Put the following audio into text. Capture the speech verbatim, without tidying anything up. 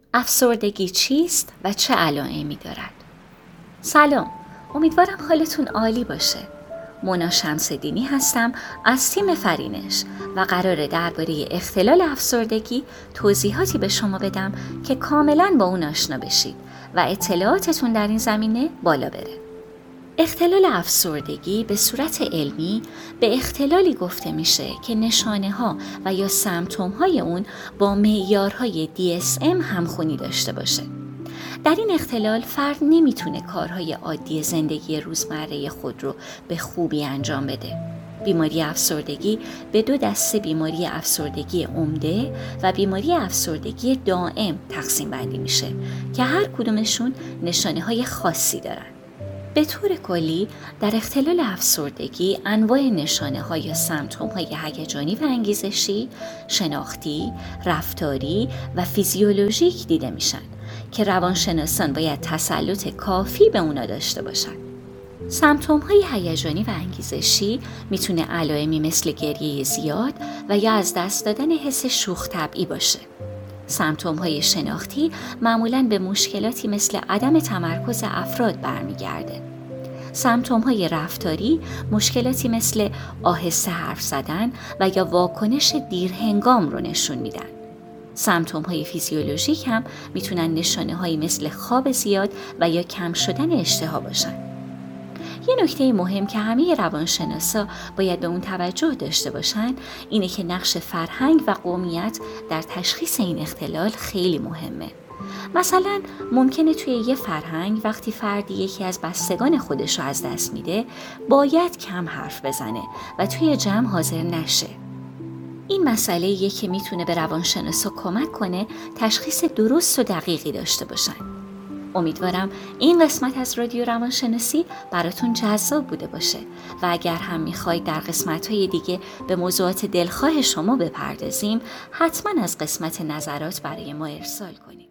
افسردگی چیست و چه علائمی دارد؟ سلام، امیدوارم حالتون عالی باشه. مونا شمس‌دینی هستم از تیم فرینش و قراره درباره اختلال افسردگی توضیحاتی به شما بدم که کاملاً با اون آشنا بشید و اطلاعاتتون در این زمینه بالا بره. اختلال افسردگی به صورت علمی به اختلالی گفته میشه که نشانه ها و یا سمپتوم های اون با معیارهای دی اس ام همخونی داشته باشه. در این اختلال فرد نمیتونه کارهای عادی زندگی روزمره خود رو به خوبی انجام بده. بیماری افسردگی به دو دسته بیماری افسردگی عمده و بیماری افسردگی دائم تقسیم بندی میشه که هر کدومشون نشانه های خاصی دارن. به طور کلی در اختلال افسردگی انواع نشانه ها یا سمپتوم های هیجانی و انگیزشی، شناختی، رفتاری و فیزیولوژیک دیده میشن که روانشناسان باید تسلط کافی به اونا داشته باشن. سمپتوم های هیجانی و انگیزشی میتونه علائمی مثل گریه زیاد و یا از دست دادن حس شوخ طبعی باشه. سمپتوم های شناختی معمولاً به مشکلاتی مثل عدم تمرکز افراد برمیگرده. سمپتوم های رفتاری مشکلاتی مثل آهسته حرف زدن و یا واکنش دیرهنگام رو نشون میدن. سمپتوم های فیزیولوژیک هم میتونن نشانه هایی مثل خواب زیاد و یا کم شدن اشتها باشن. یه نکته مهم که همه روانشناسا باید به اون توجه داشته باشن اینه که نقش فرهنگ و قومیت در تشخیص این اختلال خیلی مهمه. مثلا ممکنه توی یه فرهنگ وقتی فردی یکی از بستگان خودش رو از دست میده باید کم حرف بزنه و توی جمع حاضر نشه. این مسئله یه که میتونه به روانشناسا کمک کنه تشخیص درست و دقیقی داشته باشن. امیدوارم این قسمت از رادیو روانشناسی براتون جذاب بوده باشه و اگر هم میخواید در قسمت‌های دیگه به موضوعات دلخواه شما بپردازیم حتما از قسمت نظرات برای ما ارسال کنید.